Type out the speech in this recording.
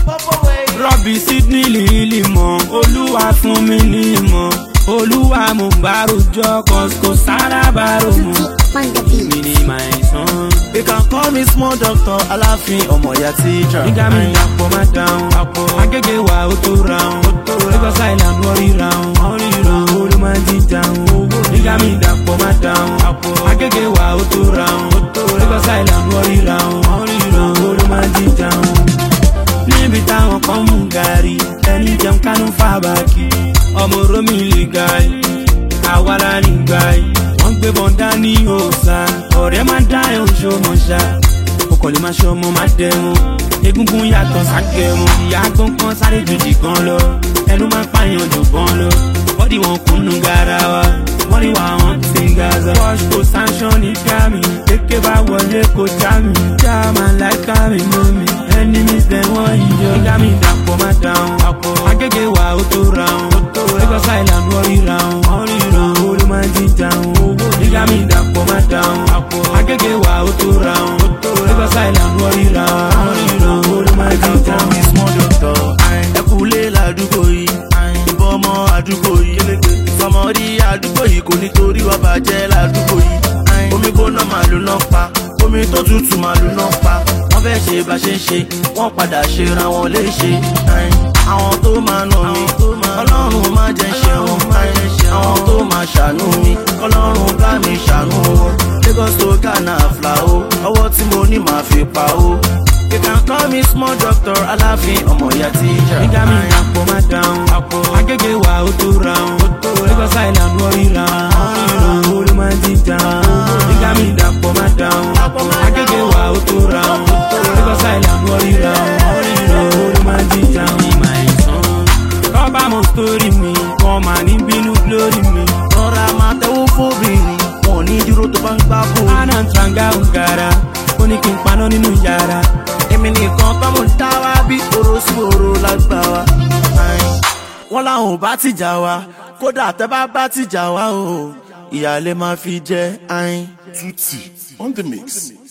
Rọ́bì Sydney lílì mọ̀, Olúwa fún mi ní ìmọ̀. Olúwa mo bá rojọ́, kò sára bá rò mọ́. Mi ni my son. They can call me small doctor, Aláàfin ọmọ ìyá teacher. Nígbà mi dàpọ̀ má dáhùn, agége wà ó tó ráhùn. Lagos Island wọ́n rí ráhùn, olú máa jí dáhùn. Nígbà mi dàpọ̀ má dáhùn, agége wà ó tó ráhùn. Lagos Island wọ́n rí ráhùn, olú máa jí dáhùn. Níbi táwọn kan mú gàrí, ẹni jẹun kánú fàbàkì. Ọmọ Romi lè gàí, àwàlá ní gbàí. Wọ́n gbé bọ̀ǹdà ní òòsà, ọ̀rẹ́ máa dá ẹ̀ oṣù mọ̀ṣá. Ọkọ̀ lè máa ṣe ọmọ máa dẹ̀mọ́, egungun yàtọ̀ ságẹ̀mọ́. Ìyá gbọ́n kan sáré jòjì kan lọ, ẹnu máa pààyàn jò gan lọ. Bọ́dì wọn kùnú garawa, wọ́n ní wà wọ́n ti ń gaza. Wash kò sanṣọ́ ní kámi, kéké bá wọlé kò já mi. German like kámi mọ́ mi, enemies dem wọ́n yíyọ. Nígbà mi dàpọ̀ má dáhùn, agége wà ó tó ráhùn. Lagos Island wọ́n rí ráhùn, olú máa jí dáhùn. Nígbà mi dàpọ̀ má dáhùn, agége wà ó tó ráhùn. Lagos Island wọ́n rí ráhùn, olú máa jí dáhùn. Small doctor, ẹkùlé ládùúgbò yìí, ìbọn ọmọ àdúgbò yìí. Sọmọrí àdúgbò yìí kò nítorí wọ́n bàjẹ́ ládùúgbò yìí. Omi gbóná màlúù náà pa, omi tó tutù màlúù náà pa. Wọ́n fẹ́ ṣe bá ṣe ń ṣe, wọ́n padà ṣe ra wọn léṣe. Àwọn tó máa nà mí, Ọlọ́run má jẹ́ ṣe wọn. Àwọn tó máa ṣàánú mi, Ọlọ́run bá mi ṣàánú wọn. Lagos to Ghana fla o, ọwọ́ tí mo ní màá fi pa o. You can call me small doctor, Aláàfin ọmọ ìyá teacher. Nígbà mi dàpọ̀ má dáhùn, agége wà ó tó ráhùn. Lagos Island wọ́n rí ráhùn, olú máa jí dáhùn. Nígbà mi dàpọ̀ má dáhùn, agége wà ó tó ráhùn. Lagos Island wọ́n rí ráhùn, olú máa jí dáhùn. Kọ́bá mo sórí mi, wọ́n máa ní bínú lórí mi. Rọra máa tẹ́wọ́ fóbìnrin, wọn ò ní dúró tó bá ń gbá bò. Àná tranga ògara, ó ní kí n paná nínú yàrá. Èmi nìkan tó mú dá wá bí oró sí oró lágbá wa. Wọ́n láwọn ò bá tìjà wa, kódà tẹ́ bá tìjà wa o, ìyà lè máa fi jẹ. Tutti on the mix.